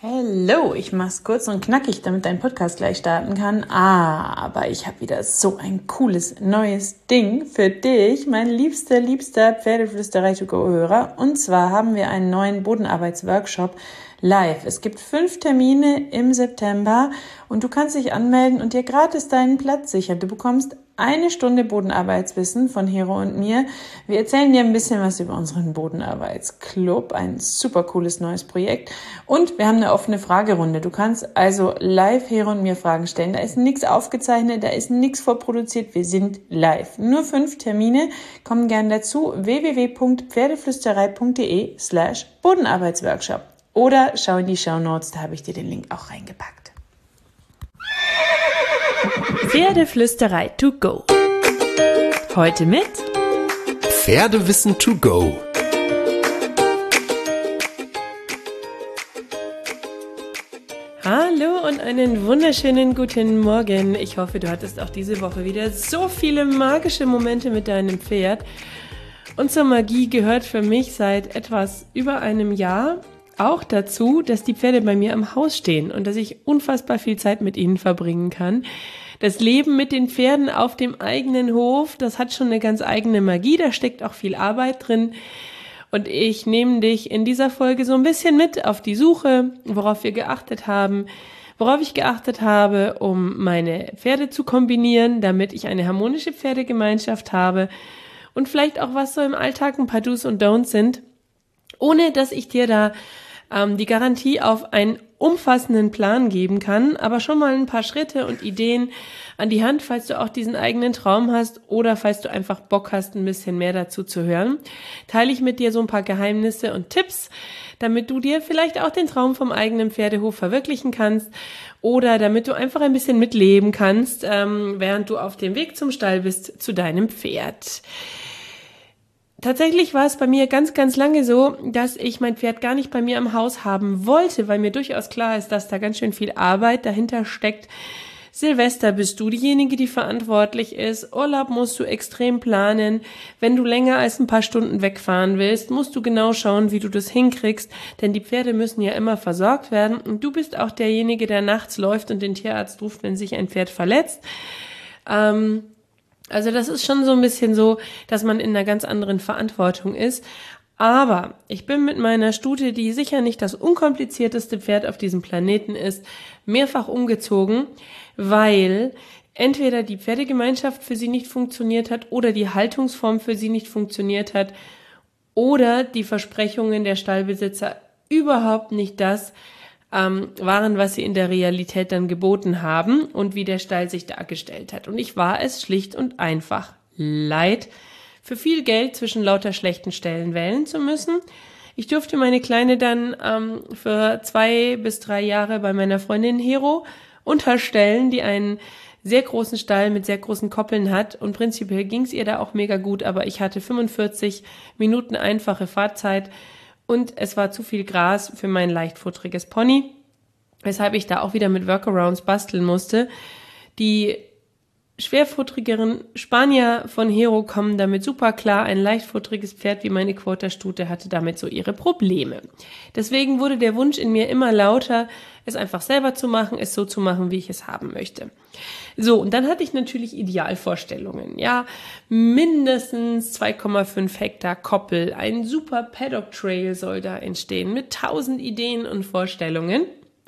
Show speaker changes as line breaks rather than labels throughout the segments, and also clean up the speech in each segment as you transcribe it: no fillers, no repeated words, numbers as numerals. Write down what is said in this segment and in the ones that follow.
Hallo, ich mach's kurz und knackig, damit dein Podcast gleich starten kann. Aber ich habe wieder so ein cooles neues Ding für dich, mein liebster Pferdeflüsterei-to-go-Hörer. Und zwar haben wir einen neuen Bodenarbeitsworkshop live. Es gibt 5 Termine im September und du kannst dich anmelden und dir gratis deinen Platz sichern. Du bekommst 1 Stunde Bodenarbeitswissen von Hero und mir. Wir erzählen dir ein bisschen was über unseren Bodenarbeitsclub, ein super cooles neues Projekt. Und wir haben eine offene Fragerunde. Du kannst also live Hero und mir Fragen stellen. Da ist nichts aufgezeichnet, da ist nichts vorproduziert. Wir sind live. Nur 5 Termine. Kommen gerne dazu. www.pferdeflüsterei.de/Bodenarbeitsworkshop. Oder schau in die Shownotes, da habe ich dir den Link auch reingepackt.
Pferdeflüsterei to go. Heute mit
Pferdewissen to go.
Hallo und einen wunderschönen guten Morgen. Ich hoffe, du hattest auch diese Woche wieder so viele magische Momente mit deinem Pferd. Und zur Magie gehört für mich seit etwas über einem Jahr auch dazu, dass die Pferde bei mir am Haus stehen und dass ich unfassbar viel Zeit mit ihnen verbringen kann. Das Leben mit den Pferden auf dem eigenen Hof, das hat schon eine ganz eigene Magie, da steckt auch viel Arbeit drin. Und ich nehme dich in dieser Folge so ein bisschen mit auf die Suche, worauf ich geachtet habe, um meine Pferde zu kombinieren, damit ich eine harmonische Pferdegemeinschaft habe und vielleicht auch, was so im Alltag ein paar Do's und Don'ts sind, ohne dass ich dir da die Garantie auf einen umfassenden Plan geben kann, aber schon mal ein paar Schritte und Ideen an die Hand, falls du auch diesen eigenen Traum hast oder falls du einfach Bock hast, ein bisschen mehr dazu zu hören, teile ich mit dir so ein paar Geheimnisse und Tipps, damit du dir vielleicht auch den Traum vom eigenen Pferdehof verwirklichen kannst oder damit du einfach ein bisschen mitleben kannst, während du auf dem Weg zum Stall bist zu deinem Pferd. Tatsächlich war es bei mir ganz, ganz lange so, dass ich mein Pferd gar nicht bei mir im Haus haben wollte, weil mir durchaus klar ist, dass da ganz schön viel Arbeit dahinter steckt. Silvester bist du diejenige, die verantwortlich ist. Urlaub musst du extrem planen. Wenn du länger als ein paar Stunden wegfahren willst, musst du genau schauen, wie du das hinkriegst, denn die Pferde müssen ja immer versorgt werden. Und du bist auch derjenige, der nachts läuft und den Tierarzt ruft, wenn sich ein Pferd verletzt. Also das ist schon so ein bisschen so, dass man in einer ganz anderen Verantwortung ist. Aber ich bin mit meiner Stute, die sicher nicht das unkomplizierteste Pferd auf diesem Planeten ist, mehrfach umgezogen, weil entweder die Pferdegemeinschaft für sie nicht funktioniert hat oder die Haltungsform für sie nicht funktioniert hat oder die Versprechungen der Stallbesitzer überhaupt nicht das waren, was sie in der Realität dann geboten haben und wie der Stall sich dargestellt hat. Und ich war es schlicht und einfach leid, für viel Geld zwischen lauter schlechten Ställen wählen zu müssen. Ich durfte meine Kleine dann für 2 bis 3 Jahre bei meiner Freundin Hero unterstellen, die einen sehr großen Stall mit sehr großen Koppeln hat. Und prinzipiell ging es ihr da auch mega gut, aber ich hatte 45 Minuten einfache Fahrzeit. Und es war zu viel Gras für mein leichtfutteriges Pony, weshalb ich da auch wieder mit Workarounds basteln musste. Die schwerfutterigeren Spanier von Hero kommen damit super klar. Ein leichtfutteriges Pferd wie meine Quarterstute hatte damit so ihre Probleme. Deswegen wurde der Wunsch in mir immer lauter, es einfach selber zu machen, es so zu machen, wie ich es haben möchte. So, und dann hatte ich natürlich Idealvorstellungen. Ja, mindestens 2,5 Hektar Koppel, ein super Paddock Trail soll da entstehen mit 1000 Ideen und Vorstellungen.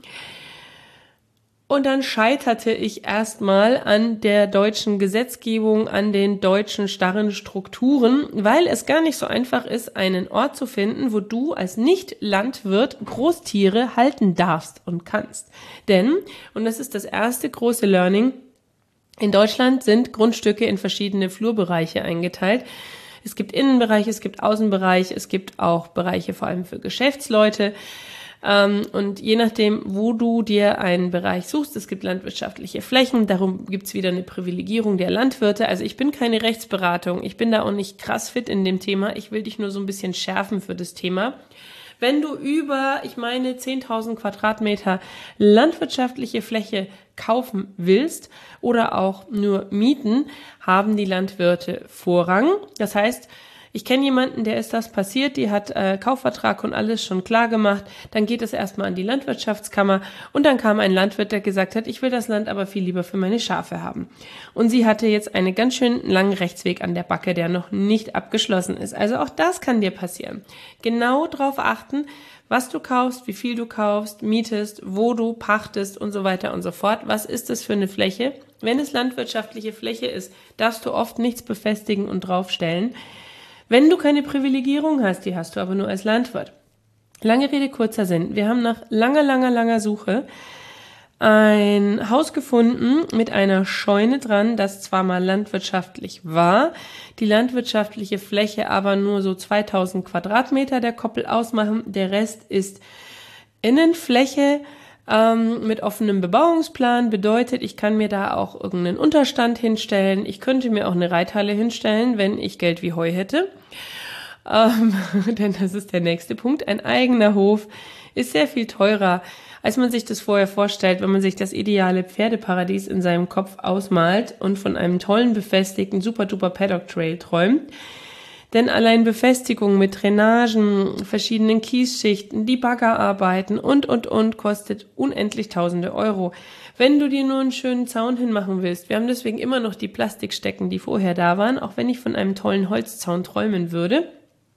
Und dann scheiterte ich erstmal an der deutschen Gesetzgebung, an den deutschen starren Strukturen, weil es gar nicht so einfach ist, einen Ort zu finden, wo du als Nicht-Landwirt Großtiere halten darfst und kannst. Denn, und das ist das erste große Learning, in Deutschland sind Grundstücke in verschiedene Flurbereiche eingeteilt. Es gibt Innenbereiche, es gibt Außenbereiche, es gibt auch Bereiche vor allem für Geschäftsleute. Und je nachdem, wo du dir einen Bereich suchst, es gibt landwirtschaftliche Flächen, darum gibt's wieder eine Privilegierung der Landwirte. Also ich bin keine Rechtsberatung, ich bin da auch nicht krass fit in dem Thema, ich will dich nur so ein bisschen schärfen für das Thema. Wenn du über, 10.000 Quadratmeter landwirtschaftliche Fläche kaufen willst oder auch nur mieten, haben die Landwirte Vorrang. Das heißt, Ich kenne jemanden, der ist das passiert, die hat Kaufvertrag und alles schon klar gemacht. Dann geht es erstmal an die Landwirtschaftskammer und dann kam ein Landwirt, der gesagt hat, ich will das Land aber viel lieber für meine Schafe haben. Und sie hatte jetzt einen ganz schön langen Rechtsweg an der Backe, der noch nicht abgeschlossen ist. Also auch das kann dir passieren. Genau darauf achten, was du kaufst, wie viel du kaufst, mietest, wo du pachtest und so weiter und so fort. Was ist das für eine Fläche? Wenn es landwirtschaftliche Fläche ist, darfst du oft nichts befestigen und draufstellen. Wenn du keine Privilegierung hast, die hast du aber nur als Landwirt. Lange Rede, kurzer Sinn. Wir haben nach langer Suche ein Haus gefunden mit einer Scheune dran, das zwar mal landwirtschaftlich war, die landwirtschaftliche Fläche aber nur so 2000 Quadratmeter der Koppel ausmachen. Der Rest ist Innenfläche mit offenem Bebauungsplan, bedeutet, ich kann mir da auch irgendeinen Unterstand hinstellen. Ich könnte mir auch eine Reithalle hinstellen, wenn ich Geld wie Heu hätte. Denn das ist der nächste Punkt. Ein eigener Hof ist sehr viel teurer, als man sich das vorher vorstellt, wenn man sich das ideale Pferdeparadies in seinem Kopf ausmalt und von einem tollen, befestigten, super-duper Paddock-Trail träumt. Denn allein Befestigung mit Drainagen, verschiedenen Kiesschichten, die Baggerarbeiten und kostet unendlich tausende Euro. Wenn du dir nur einen schönen Zaun hinmachen willst, wir haben deswegen immer noch die Plastikstecken, die vorher da waren, auch wenn ich von einem tollen Holzzaun träumen würde,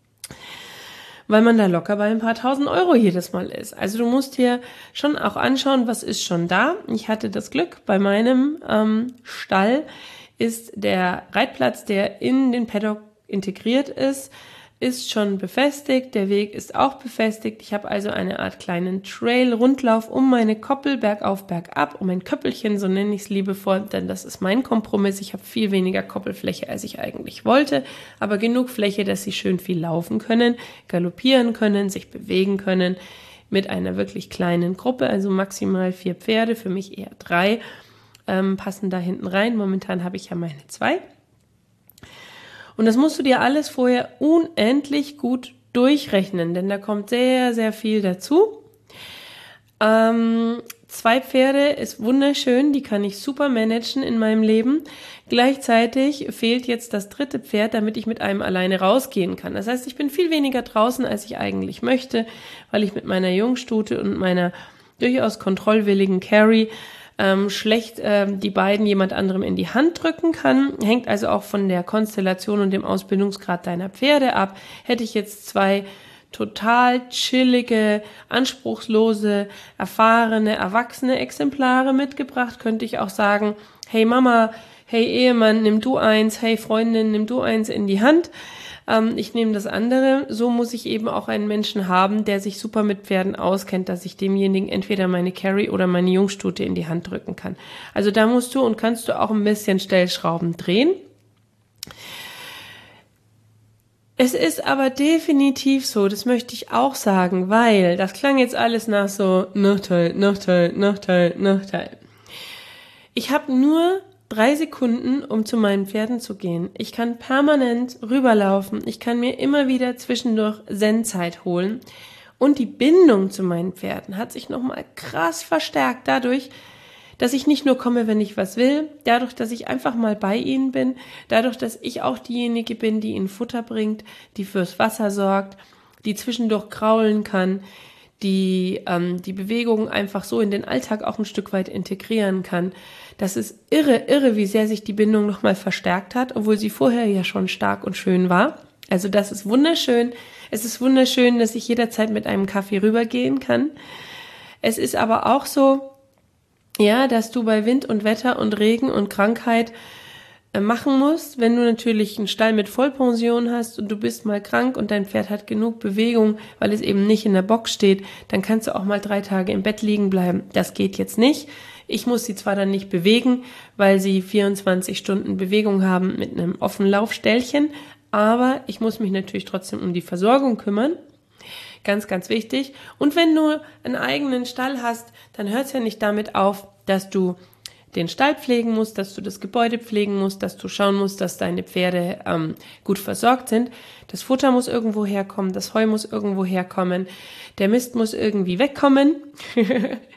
weil man da locker bei ein paar tausend Euro jedes Mal ist. Also du musst dir schon auch anschauen, was ist schon da. Ich hatte das Glück, bei meinem Stall ist der Reitplatz, der in den Paddock integriert ist schon befestigt, der Weg ist auch befestigt. Ich habe also eine Art kleinen Trail-Rundlauf um meine Koppel, bergauf, bergab, um ein Köppelchen, so nenne ich es liebevoll, denn das ist mein Kompromiss. Ich habe viel weniger Koppelfläche, als ich eigentlich wollte, aber genug Fläche, dass sie schön viel laufen können, galoppieren können, sich bewegen können, mit einer wirklich kleinen Gruppe, also maximal 4 Pferde, für mich eher 3, passen da hinten rein. Momentan habe ich ja meine 2. Und das musst du dir alles vorher unendlich gut durchrechnen, denn da kommt sehr, sehr viel dazu. 2 Pferde ist wunderschön, die kann ich super managen in meinem Leben. Gleichzeitig fehlt jetzt das 3. Pferd, damit ich mit einem alleine rausgehen kann. Das heißt, ich bin viel weniger draußen, als ich eigentlich möchte, weil ich mit meiner Jungstute und meiner durchaus kontrollwilligen Carrie schlecht die beiden jemand anderem in die Hand drücken kann. Hängt also auch von der Konstellation und dem Ausbildungsgrad deiner Pferde ab. Hätte ich jetzt 2 total chillige, anspruchslose, erfahrene, erwachsene Exemplare mitgebracht, könnte ich auch sagen, hey Mama, hey Ehemann, nimm du eins, hey Freundin, nimm du eins in die Hand. Ich nehme das andere. So muss ich eben auch einen Menschen haben, der sich super mit Pferden auskennt, dass ich demjenigen entweder meine Carrie oder meine Jungstute in die Hand drücken kann. Also da musst du und kannst du auch ein bisschen Stellschrauben drehen. Es ist aber definitiv so, das möchte ich auch sagen, weil das klang jetzt alles nach so Nachteil. Ich habe nur 3 Sekunden, um zu meinen Pferden zu gehen. Ich kann permanent rüberlaufen. Ich kann mir immer wieder zwischendurch Zen-Zeit holen. Und die Bindung zu meinen Pferden hat sich nochmal krass verstärkt dadurch, dass ich nicht nur komme, wenn ich was will, dadurch, dass ich einfach mal bei ihnen bin, dadurch, dass ich auch diejenige bin, die ihnen Futter bringt, die fürs Wasser sorgt, die zwischendurch kraulen kann, die Bewegungen einfach so in den Alltag auch ein Stück weit integrieren kann. Das ist irre, wie sehr sich die Bindung nochmal verstärkt hat, obwohl sie vorher ja schon stark und schön war. Also das ist wunderschön. Es ist wunderschön, dass ich jederzeit mit einem Kaffee rübergehen kann. Es ist aber auch so, ja, dass du bei Wind und Wetter und Regen und Krankheit machen musst. Wenn du natürlich einen Stall mit Vollpension hast und du bist mal krank und dein Pferd hat genug Bewegung, weil es eben nicht in der Box steht, dann kannst du auch mal 3 Tage im Bett liegen bleiben. Das geht jetzt nicht. Ich muss sie zwar dann nicht bewegen, weil sie 24 Stunden Bewegung haben mit einem offenen Laufställchen, aber ich muss mich natürlich trotzdem um die Versorgung kümmern. Ganz, ganz wichtig. Und wenn du einen eigenen Stall hast, dann hört es ja nicht damit auf, dass du den Stall pflegen musst, dass du das Gebäude pflegen musst, dass du schauen musst, dass deine Pferde gut versorgt sind. Das Futter muss irgendwo herkommen, das Heu muss irgendwo herkommen, der Mist muss irgendwie wegkommen.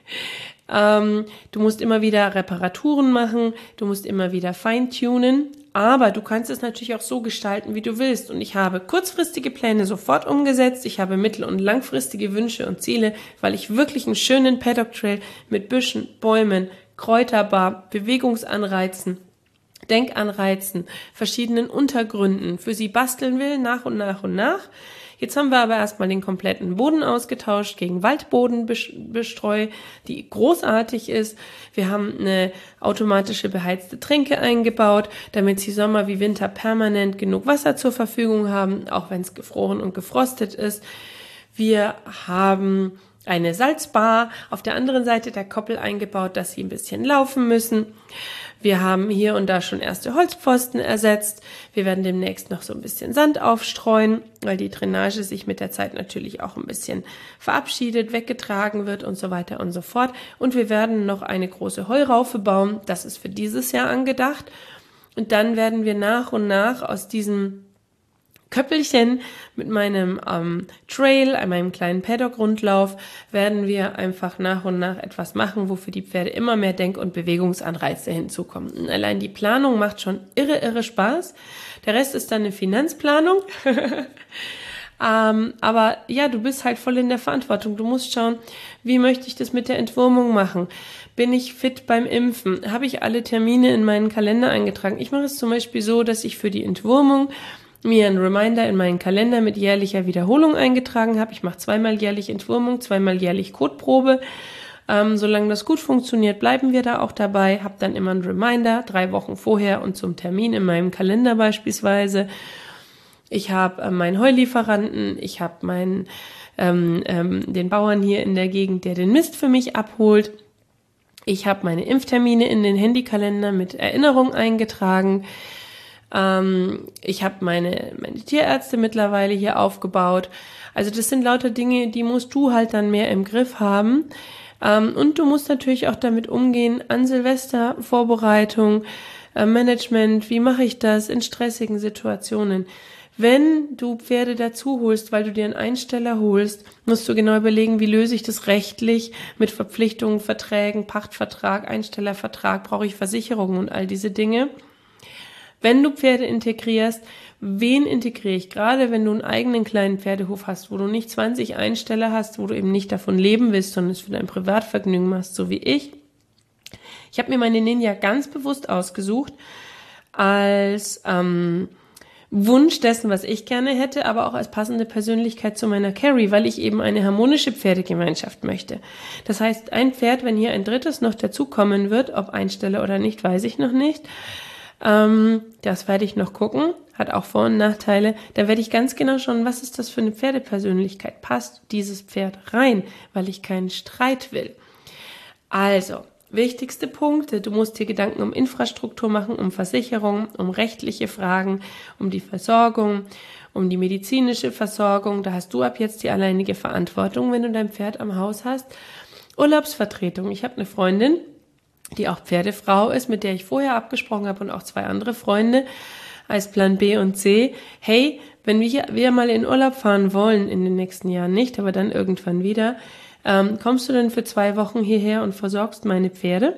Du musst immer wieder Reparaturen machen, du musst immer wieder feintunen, Aber du kannst es natürlich auch so gestalten, wie du willst. Und ich habe kurzfristige Pläne sofort umgesetzt. Ich habe mittel- und langfristige Wünsche und Ziele, weil ich wirklich einen schönen Paddock Trail mit Büschen, Bäumen, Kräuterbar, Bewegungsanreizen, Denkanreizen, verschiedenen Untergründen für sie basteln will, nach und nach und nach. Jetzt haben wir aber erstmal den kompletten Boden ausgetauscht gegen Waldbodenbestreu, die großartig ist. Wir haben eine automatische beheizte Tränke eingebaut, damit sie Sommer wie Winter permanent genug Wasser zur Verfügung haben, auch wenn es gefroren und gefrostet ist. Wir haben eine Salzbar auf der anderen Seite der Koppel eingebaut, dass sie ein bisschen laufen müssen. Wir haben hier und da schon erste Holzpfosten ersetzt. Wir werden demnächst noch so ein bisschen Sand aufstreuen, weil die Drainage sich mit der Zeit natürlich auch ein bisschen verabschiedet, weggetragen wird und so weiter und so fort. Und wir werden noch eine große Heuraufe bauen. Das ist für dieses Jahr angedacht. Und dann werden wir nach und nach aus diesem Köppelchen mit meinem Trail, an meinem kleinen Paddock-Rundlauf, werden wir einfach nach und nach etwas machen, wofür die Pferde immer mehr Denk- und Bewegungsanreize hinzukommen. Und allein die Planung macht schon irre Spaß. Der Rest ist dann eine Finanzplanung. Aber ja, du bist halt voll in der Verantwortung. Du musst schauen, wie möchte ich das mit der Entwurmung machen? Bin ich fit beim Impfen? Habe ich alle Termine in meinen Kalender eingetragen? Ich mache es zum Beispiel so, dass ich für die Entwurmung mir einen Reminder in meinen Kalender mit jährlicher Wiederholung eingetragen habe. Ich mache 2-mal jährlich Entwurmung, 2-mal jährlich Kotprobe. Solange das gut funktioniert, bleiben wir da auch dabei. Habe dann immer einen Reminder, 3 Wochen vorher und zum Termin in meinem Kalender beispielsweise. Ich habe meinen Heulieferanten, ich habe meinen den Bauern hier in der Gegend, der den Mist für mich abholt. Ich habe meine Impftermine in den Handykalender mit Erinnerung eingetragen. Ich habe meine Tierärzte mittlerweile hier aufgebaut. Also das sind lauter Dinge, die musst du halt dann mehr im Griff haben. Und du musst natürlich auch damit umgehen, an Silvester, Vorbereitung, Management, wie mache ich das in stressigen Situationen. Wenn du Pferde dazu holst, weil du dir einen Einsteller holst, musst du genau überlegen, wie löse ich das rechtlich mit Verpflichtungen, Verträgen, Pachtvertrag, Einstellervertrag, brauche ich Versicherungen und all diese Dinge. Wenn du Pferde integrierst, wen integriere ich? Gerade wenn du einen eigenen kleinen Pferdehof hast, wo du nicht 20 Einsteller hast, wo du eben nicht davon leben willst, sondern es für dein Privatvergnügen machst, so wie ich. Ich habe mir meine Ninja ganz bewusst ausgesucht als Wunsch dessen, was ich gerne hätte, aber auch als passende Persönlichkeit zu meiner Carrie, weil ich eben eine harmonische Pferdegemeinschaft möchte. Das heißt, ein Pferd, wenn hier ein drittes noch dazukommen wird, ob Einsteller oder nicht, weiß ich noch nicht. Das werde ich noch gucken, hat auch Vor- und Nachteile. Da werde ich ganz genau schauen, was ist das für eine Pferdepersönlichkeit? Passt dieses Pferd rein, weil ich keinen Streit will? Also, wichtigste Punkte. Du musst dir Gedanken um Infrastruktur machen, um Versicherung, um rechtliche Fragen, um die Versorgung, um die medizinische Versorgung. Da hast du ab jetzt die alleinige Verantwortung, wenn du dein Pferd am Haus hast. Urlaubsvertretung. Ich habe eine Freundin, die auch Pferdefrau ist, mit der ich vorher abgesprochen habe und auch 2 andere Freunde als Plan B und C. Hey, wenn wir mal in Urlaub fahren wollen, in den nächsten Jahren nicht, aber dann irgendwann wieder, kommst du denn für 2 Wochen hierher und versorgst meine Pferde?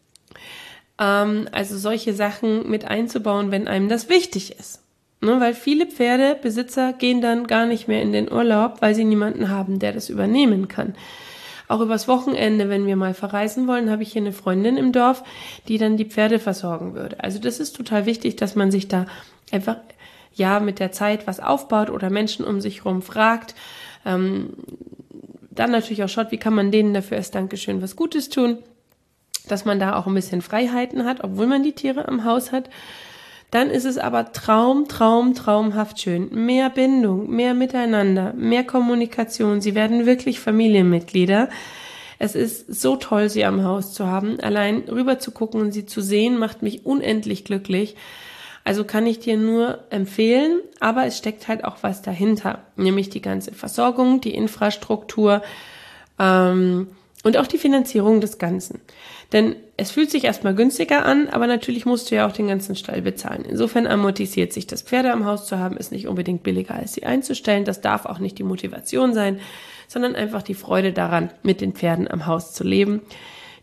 Also solche Sachen mit einzubauen, wenn einem das wichtig ist. Ne, weil viele Pferdebesitzer gehen dann gar nicht mehr in den Urlaub, weil sie niemanden haben, der das übernehmen kann. Auch übers Wochenende, wenn wir mal verreisen wollen, habe ich hier eine Freundin im Dorf, die dann die Pferde versorgen würde. Also das ist total wichtig, dass man sich da einfach mit der Zeit was aufbaut oder Menschen um sich herum fragt. Dann natürlich auch schaut, wie kann man denen dafür als Dankeschön was Gutes tun, dass man da auch ein bisschen Freiheiten hat, obwohl man die Tiere am Haus hat. Dann ist es aber traumhaft schön. Mehr Bindung, mehr Miteinander, mehr Kommunikation. Sie werden wirklich Familienmitglieder. Es ist so toll, sie am Haus zu haben. Allein rüber zu gucken und sie zu sehen, macht mich unendlich glücklich. Also kann ich dir nur empfehlen, aber es steckt halt auch was dahinter. Nämlich die ganze Versorgung, die Infrastruktur, und auch die Finanzierung des Ganzen. Denn es fühlt sich erstmal günstiger an, aber natürlich musst du ja auch den ganzen Stall bezahlen. Insofern amortisiert sich das. Pferde am Haus zu haben, ist nicht unbedingt billiger, als sie einzustellen. Das darf auch nicht die Motivation sein, sondern einfach die Freude daran, mit den Pferden am Haus zu leben.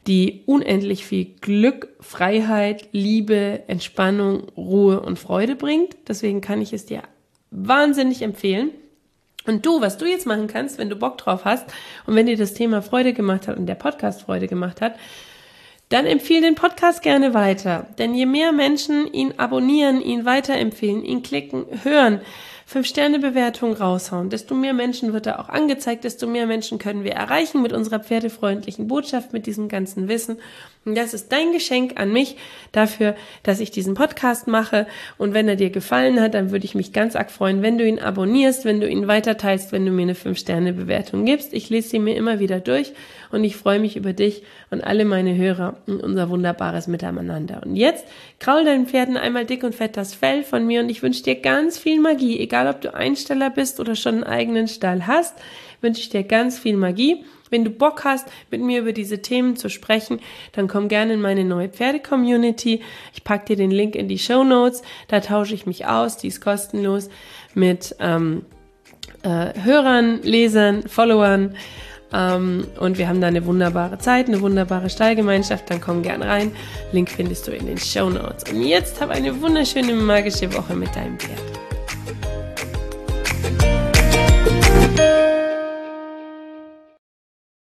die unendlich viel Glück, Freiheit, Liebe, Entspannung, Ruhe und Freude bringt. Deswegen kann ich es dir wahnsinnig empfehlen. Und du, was du jetzt machen kannst, wenn du Bock drauf hast und wenn dir das Thema Freude gemacht hat und der Podcast Freude gemacht hat, dann empfehle den Podcast gerne weiter. Denn je mehr Menschen ihn abonnieren, ihn weiterempfehlen, ihn klicken, hören, 5-Sterne-Bewertung raushauen, desto mehr Menschen wird er auch angezeigt, desto mehr Menschen können wir erreichen mit unserer pferdefreundlichen Botschaft, mit diesem ganzen Wissen. Und das ist dein Geschenk an mich dafür, dass ich diesen Podcast mache. Und wenn er dir gefallen hat, dann würde ich mich ganz arg freuen, wenn du ihn abonnierst, wenn du ihn weiterteilst, wenn du mir eine 5-Sterne-Bewertung gibst. Ich lese sie mir immer wieder durch und ich freue mich über dich und alle meine Hörer und unser wunderbares Miteinander. Und jetzt kraul deinen Pferden einmal dick und fett das Fell von mir und ich wünsche dir ganz viel Magie. Egal, ob du Einsteller bist oder schon einen eigenen Stall hast, wünsche ich dir ganz viel Magie. Wenn du Bock hast, mit mir über diese Themen zu sprechen, dann komm gerne in meine neue Pferde-Community. Ich packe dir den Link in die Shownotes. Da tausche ich mich aus. Die ist kostenlos mit Hörern, Lesern, Followern. Und wir haben da eine wunderbare Zeit, eine wunderbare Stallgemeinschaft. Dann komm gern rein. Link findest du in den Shownotes. Und jetzt hab eine wunderschöne, magische Woche mit deinem Pferd.